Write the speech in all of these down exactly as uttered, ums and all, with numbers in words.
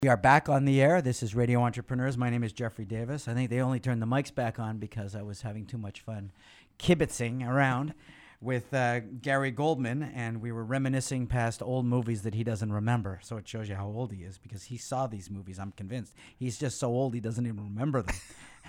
We are back on the air. This is Radio Entrepreneurs. My name is Jeffrey Davis. I think they only turned the mics back on because I was having too much fun kibitzing around with uh, Gary Goldman, and we were reminiscing past old movies that he doesn't remember. So it shows you how old he is because he saw these movies, I'm convinced. He's just so old he doesn't even remember them.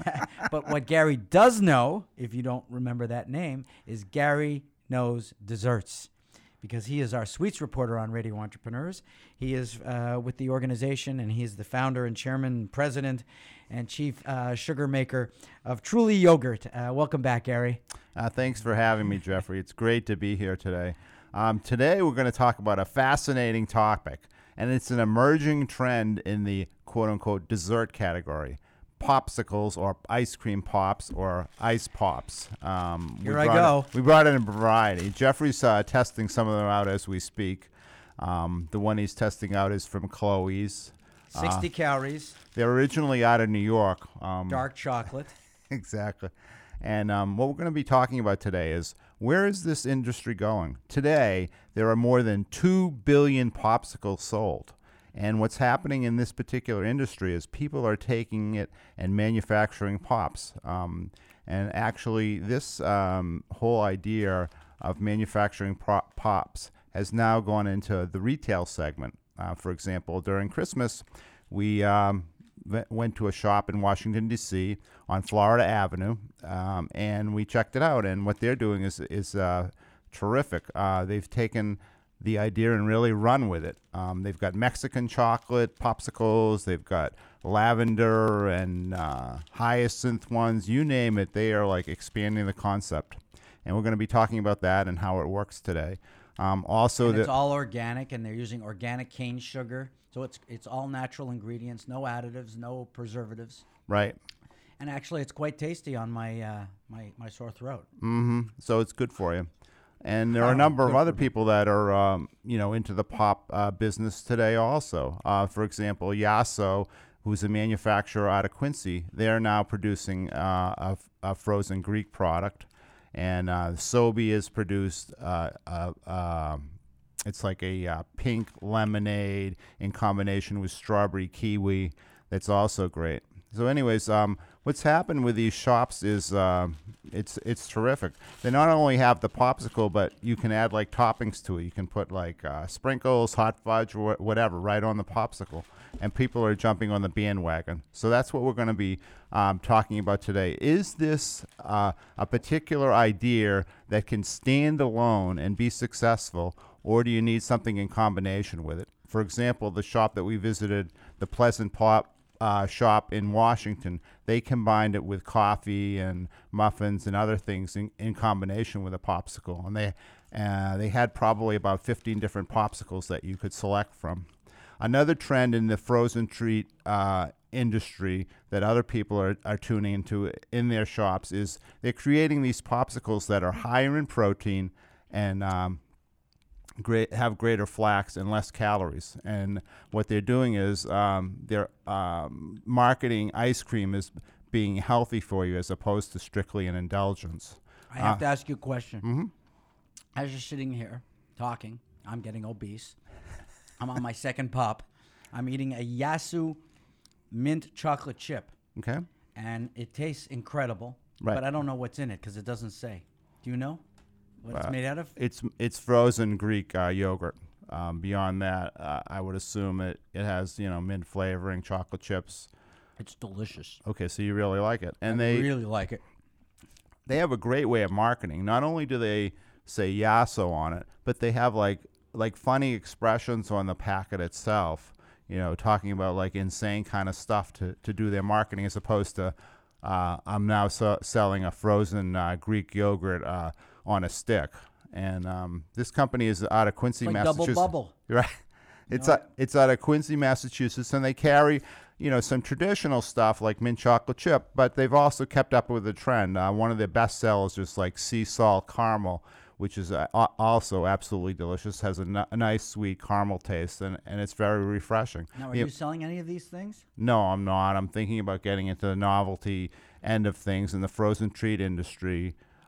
But what Gary does know, if you don't remember that name, is Gary Knows Desserts, because he is our sweets reporter on Radio Entrepreneurs. He is uh, with the organization, and he's the founder and chairman and president and chief uh, sugar maker of Truly Yogurt. Uh, welcome back, Gary. Uh, thanks for having me, Jeffrey. It's great to be here today. Um, today we're going to talk about a fascinating topic, and it's an emerging trend in the quote-unquote dessert category. Popsicles or ice cream pops or ice pops. Um, Here I go. It, we brought it in a variety. Jeffrey's uh, testing some of them out as we speak. Um, the one he's testing out is from Chloe's. sixty uh, calories. They're originally out of New York. Um, Dark chocolate. Exactly. And um, what we're going to be talking about today is, where is this industry going? Today, there are more than two billion popsicles sold. And what's happening in this particular industry is people are taking it and manufacturing pops. Um, and actually, this um, whole idea of manufacturing pop- pops has now gone into the retail segment. Uh, for example, during Christmas, we um, v- went to a shop in Washington, D C on Florida Avenue, um, and we checked it out. And what they're doing is, is uh, terrific. Uh, they've taken the idea and really run with it. Um, they've got Mexican chocolate popsicles, they've got lavender and uh, hyacinth ones, you name it, they are like expanding the concept. And we're going to be talking about that and how it works today. Um, also, and it's the, all organic, and they're using organic cane sugar, so it's it's all natural ingredients, no additives, no preservatives. Right. And actually, it's quite tasty on my uh, my my sore throat. Mm-hmm. So it's good for you. And there are a number of other people that are, um, you know, into the pop uh, business today also. Uh, for example, Yasso, who's a manufacturer out of Quincy, they're now producing uh, a, a frozen Greek product. And uh, Sobe has produced, uh, uh, uh, it's like a uh, pink lemonade in combination with strawberry kiwi. That's also great. So anyways, um, what's happened with these shops is uh, it's it's terrific. They not only have the popsicle, but you can add like toppings to it. You can put like uh, sprinkles, hot fudge, or whatever right on the popsicle, and people are jumping on the bandwagon. So that's what we're going to be um, talking about today. Is this uh, a particular idea that can stand alone and be successful, or do you need something in combination with it? For example, the shop that we visited, the Pleasant Pop Uh, shop in Washington, they combined it with coffee and muffins and other things in, in combination with a popsicle. And they uh, they had probably about fifteen different popsicles that you could select from. Another trend in the frozen treat uh, industry that other people are, are tuning into in their shops is they're creating these popsicles that are higher in protein and um, Great, have greater flax and less calories. And what they're doing is um, they're um, marketing ice cream as being healthy for you as opposed to strictly an indulgence. I have uh, to ask you a question. Mm-hmm. As you're sitting here talking, I'm getting obese. I'm on my second pop. I'm eating a Yasso mint chocolate chip. Okay. And it tastes incredible. Right. But I don't know what's in it because it doesn't say. Do you know what it's Uh, made out of? It's it's frozen Greek uh, yogurt. Um, beyond that, uh, I would assume it, it has, you know, mint flavoring, chocolate chips. It's delicious. Okay, so you really like it. And I they really like it. They have a great way of marketing. Not only do they say Yasso on it, but they have like like funny expressions on the packet itself, you know, talking about like insane kind of stuff to, to do their marketing, as opposed to uh, I'm now so selling a frozen uh, Greek yogurt uh, on a stick. And um, this company is out of Quincy, It's like Massachusetts. Double Bubble. Right. It's know a, it's out of Quincy, Massachusetts, and they carry, you know, some traditional stuff like mint chocolate chip, but they've also kept up with the trend. Uh, one of their best sellers is like sea salt caramel, which is uh, also absolutely delicious. Has a, n- a nice sweet caramel taste, and, and it's very refreshing. Now, are You- you selling any of these things? No, I'm not. I'm thinking about getting into the novelty end of things in the frozen treat industry.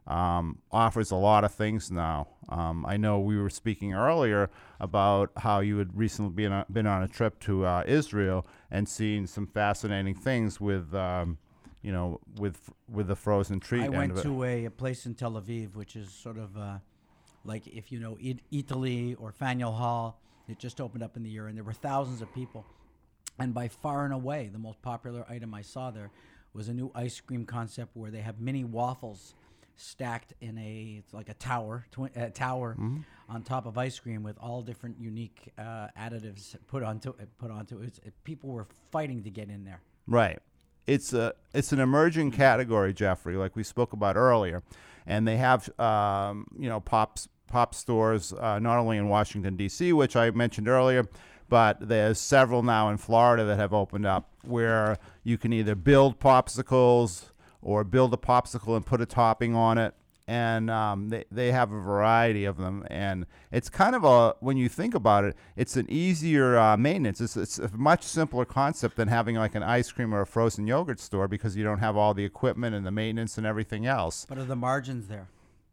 um, offers a lot of things now. Um, I know we were speaking earlier about how you had recently been on, been on a trip to uh, Israel and seen some fascinating things with, um, you know, with with the frozen treat. I end went of it. to a, a place in Tel Aviv, which is sort of uh, like if you know I- Italy or Faneuil Hall. It just opened up in the year, and there were thousands of people. And by far and away, the most popular item I saw there was a new ice cream concept where they have mini waffles stacked in a it's like a tower, twi- a tower Mm-hmm. on top of ice cream with all different unique uh, additives put onto it. Put onto it. It's- People were fighting to get in there. Right. It's a it's an emerging category, Jeffrey, like we spoke about earlier, and they have um, you know pops pop stores uh, not only in Washington D C, which I mentioned earlier, but there's several now in Florida that have opened up where you can either build popsicles or build a popsicle and put a topping on it. And um, they, they have a variety of them. And it's kind of a, when you think about it, it's an easier uh, maintenance. It's, it's a much simpler concept than having like an ice cream or a frozen yogurt store because you don't have all the equipment and the maintenance and everything else. What are the margins there?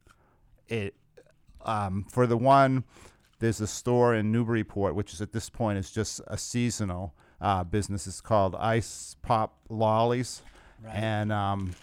It um, For the one, there's a store in Newburyport, which is at this point is just a seasonal uh, business. It's called Ice Pop Lollies. Right. And um,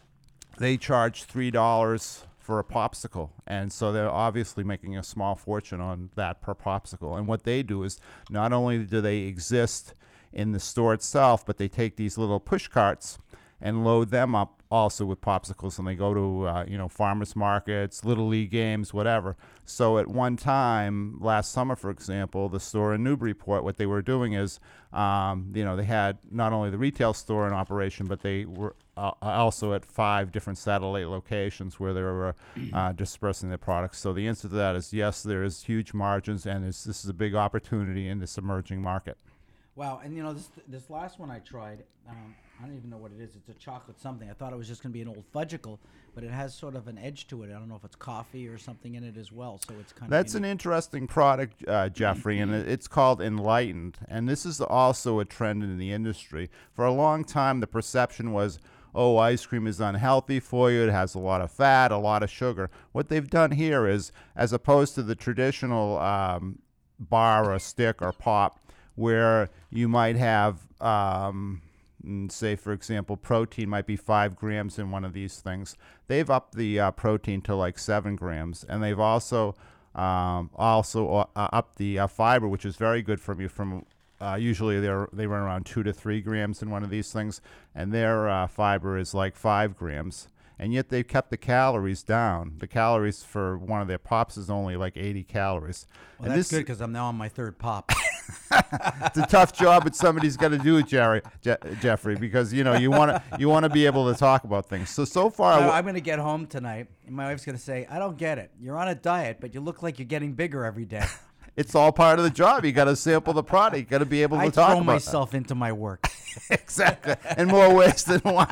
they charge three dollars for a popsicle, and so they're obviously making a small fortune on that per popsicle. And what they do is not only do they exist in the store itself, but they take these little push carts and load them up also with popsicles, and they go to uh, you know farmers markets, little league games, whatever. So at one time last summer, for example, the store in Newburyport, what they were doing is um, you know they had not only the retail store in operation, but they were uh, also at five different satellite locations where they were uh, dispersing their products. So the answer to that is yes, there is huge margins, and it's, this is a big opportunity in this emerging market. Wow, and you know this this last one I tried, um, I don't even know what it is. It's a chocolate something. I thought it was just going to be an old fudgicle, but it has sort of an edge to it. I don't know if it's coffee or something in it as well. So it's kind That's of an interesting product, uh, Jeffrey, and it- it's called Enlightened. And this is also a trend in the industry. For a long time, the perception was, oh, ice cream is unhealthy for you. It has a lot of fat, a lot of sugar. What they've done here is, as opposed to the traditional um, bar or stick or pop, where you might have, um, mm, say, for example, protein might be five grams in one of these things. They've upped the uh, protein to like seven grams, and they've also um, also uh, upped the uh, fiber, which is very good for you. From uh, usually they're they run around two to three grams in one of these things, and their uh, fiber is like five grams. And yet they've kept the calories down. The calories for one of their pops is only like eighty calories. Well, and that's this, good because I'm now on my third pop. it's a tough job, but somebody's got to do it, Jerry, Je- Jeffrey, because you know you want to you want to be able to talk about things. So so far, No, I'm going to get home tonight, and my wife's going to say, "I don't get it. You're on a diet, but you look like you're getting bigger every day." it's all part of the job. You got to sample the product. You got to be able to I talk throw about myself into my work. it. Exactly, in more ways than one.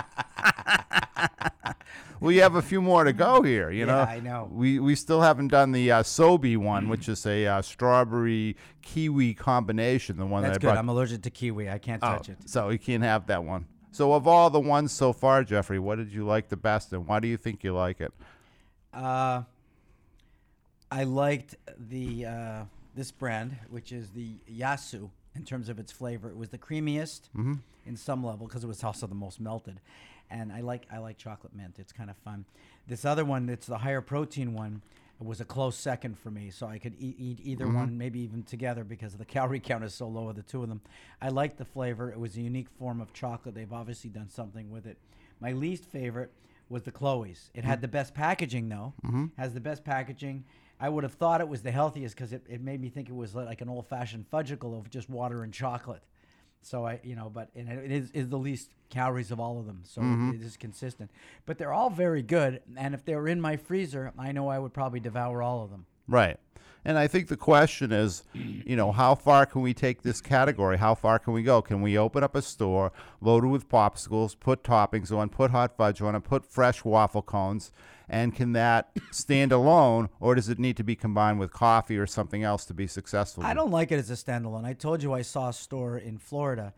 We have a few more to go here. You Yeah, know, I know. We we still haven't done the uh, Sobe one, which is a uh, strawberry kiwi combination. The one That's that I good. brought. I'm allergic to kiwi. I can't Oh, touch it. so you can't have that one. So of all the ones so far, Jeffrey, what did you like the best, and why do you think you like it? Uh, I liked the uh, this brand, which is the Yasu. In terms of its flavor, it was the creamiest Mm-hmm. in some level because it was also the most melted. And I like I like chocolate mint. It's kind of fun. This other one, it's the higher protein one. It was a close second for me, so I could eat, eat either Mm-hmm. one, maybe even together, because the calorie count is so low of the two of them. I liked the flavor. It was a unique form of chocolate. They've obviously done something with it. My least favorite was the Chloe's. It had the best packaging, though. Mm-hmm. Has the best packaging. I would have thought it was the healthiest because it, it made me think it was like an old-fashioned fudgicle of just water and chocolate. So I, you know, but and it is, is the least calories of all of them. So Mhm. it is consistent. But they're all very good. And if they were in my freezer, I know I would probably devour all of them. Right. And I think the question is, you know, how far can we take this category? How far can we go? Can we open up a store loaded with popsicles, put toppings on, put hot fudge on it, put fresh waffle cones, and can that stand alone, or does it need to be combined with coffee or something else to be successful? I don't like it as a standalone. I told you I saw a store in Florida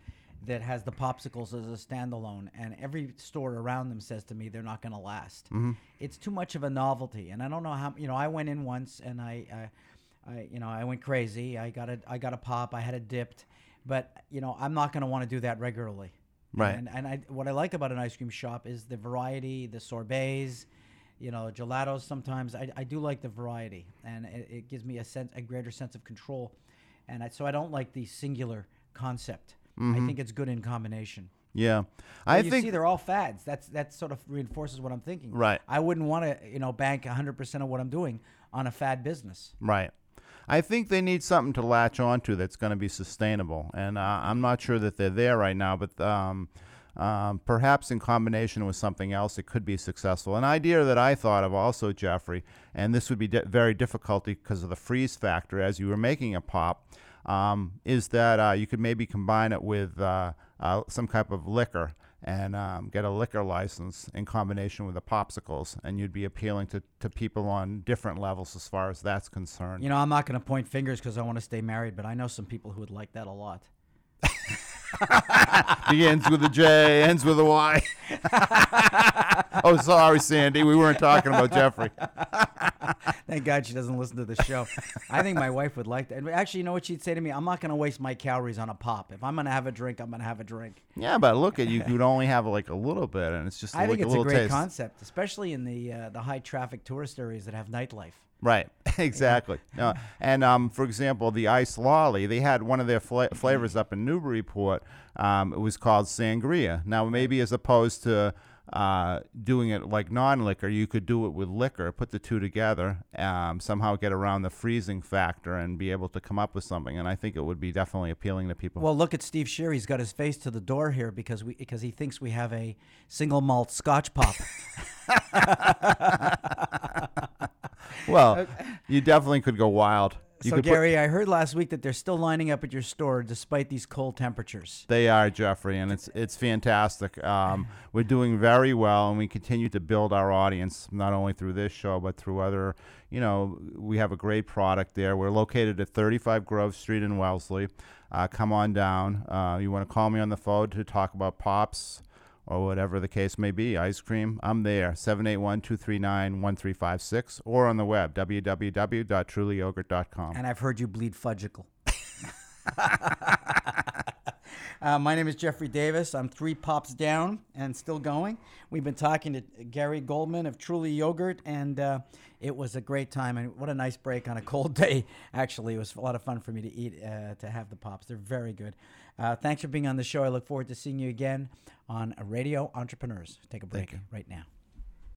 that has the popsicles as a standalone, and every store around them says to me they're not going to last. Mm-hmm. It's too much of a novelty, and I don't know how. You know, I went in once, and I, I, I you know, I went crazy. I got a, I got a pop. I had it dipped, but you know, I'm not going to want to do that regularly. Right. And and I, what I like about an ice cream shop is the variety, the sorbets, you know, gelatos. Sometimes I, I do like the variety, and it, it gives me a sense, a greater sense of control, and I, so I don't like the singular concept. Mm-hmm. I think it's good in combination. Yeah, Well, I you think see, they're all fads. That's that sort of reinforces what I'm thinking. Right. I wouldn't want to, you know, bank one hundred percent of what I'm doing on a fad business. right. I think they need something to latch onto that's going to be sustainable, and uh, I'm not sure that they're there right now. But um, um, perhaps in combination with something else, it could be successful. An idea that I thought of also, Jeffrey, and this would be di- very difficult because of the freeze factor as you were making a pop. Um, is that uh, you could maybe combine it with uh, uh, some type of liquor and um, get a liquor license in combination with the popsicles, and you'd be appealing to, to people on different levels as far as that's concerned. You know, I'm not going to point fingers because I want to stay married, but I know some people who would like that a lot. Begins with a J, ends with a Y. Oh, sorry, Sandy. We weren't talking about Jeffrey. Thank God she doesn't listen to the show. I think my wife would like that. And actually, you know what she'd say to me? I'm not going to waste my calories on a pop. If I'm going to have a drink, I'm going to have a drink. Yeah, but look at you. You'd only have like a little bit, and it's just I like think a it's a little great taste. concept, especially in the uh, the high traffic tourist areas that have nightlife. Right, exactly. No, and um, for example, the ice lolly, they had one of their fla- flavors up in Newburyport. Um, it was called sangria. Now, maybe as opposed to uh, doing it like non-liquor, you could do it with liquor, put the two together, um, somehow get around the freezing factor and be able to come up with something. And I think it would be definitely appealing to people. Well, look at Steve Shear. He's got his face to the door here because we because he thinks we have a single malt Scotch pop. Well, you definitely could go wild. You So, could put- Gary, I heard last week that they're still lining up at your store despite these cold temperatures. They are, Jeffrey, and it's it's fantastic. Um, we're doing very well, and we continue to build our audience not only through this show but through other. You know, we have a great product there. We're located at thirty-five Grove Street in Wellesley. Uh, come on down. Uh, you want to call me on the phone to talk about pops or whatever the case may be, ice cream, I'm there, seven eight one, two three nine, one three five six, or on the web, w w w dot truly yogurt dot com. And I've heard you bleed fudgicle. uh, my name is Jeffrey Davis. I'm three pops down and still going. We've been talking to Gary Goldman of Truly Yogurt, and uh, it was a great time. And what a nice break on a cold day. Actually, it was a lot of fun for me to eat, uh, to have the pops. They're very good. Uh, thanks for being on the show. I look forward to seeing you again on Radio Entrepreneurs. Take a break right now.